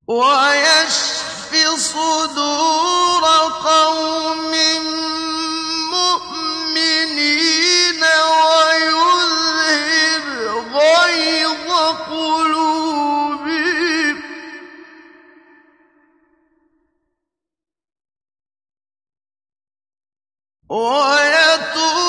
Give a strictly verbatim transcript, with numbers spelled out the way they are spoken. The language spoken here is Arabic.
وَيَشْفِ صُدُورَ قَوْمٍ مُّؤْمِنِينَ وَيُذْهِبْ غَيْظَ قُلُوبِهِمْ ۗ وَيَتُوبَ